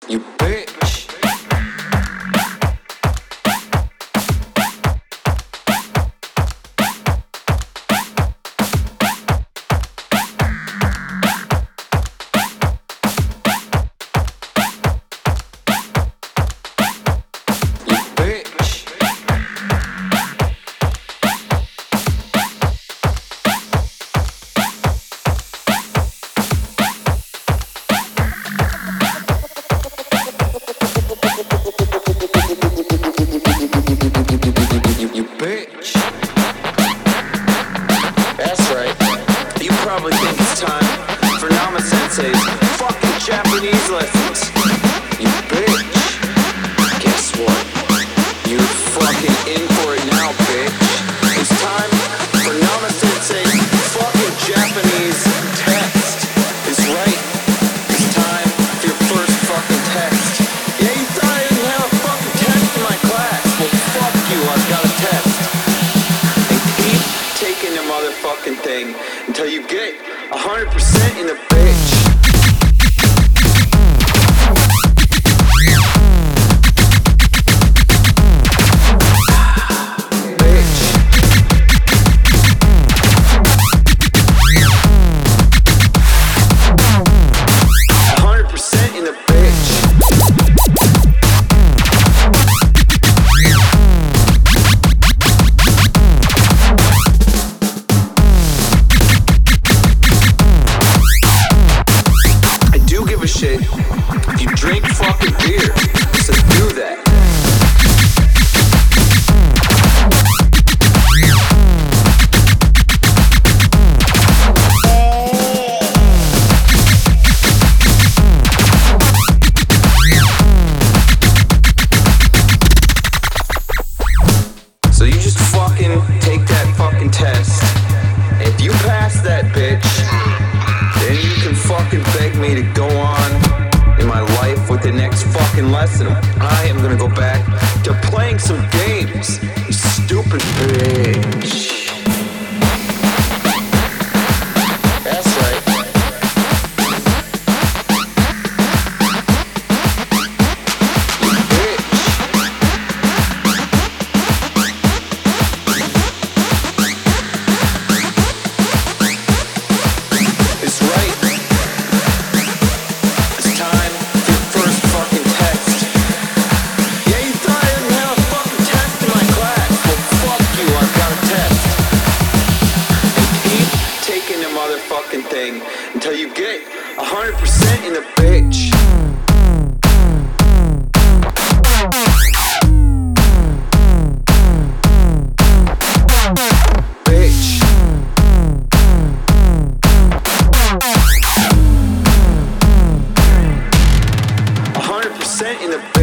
You bitch. You bitch. You bitch. That's right. You probably think it's time for Nama Sensei's fucking Japanese lessons. You bitch. Guess what? You're fucking in for it now, bitch. It's time for Nama Sensei's fucking Japanese test. It's right. It's time for your first fucking test. Yeah, you thought I didn't have a fucking test in my class. Well, fuck you, I've got a test. And keep taking the motherfucking thing until you get 100% in the bitch. Shit. If you drink fucking beer, so do that. So you just fucking take that fucking test. If you pass that bitch, then you can fucking beg me to go on in my life with the next fucking lesson. I am gonna go back to playing some games, you stupid bitch. That's right. You bitch. It's right. It's time for your first fucking test. Yeah, you thought I didn't have a fucking test in my class. Well, fuck you, I've got a test. And keep taking the motherfucking thing until you get 100% in the bitch. Bitch. 100% in the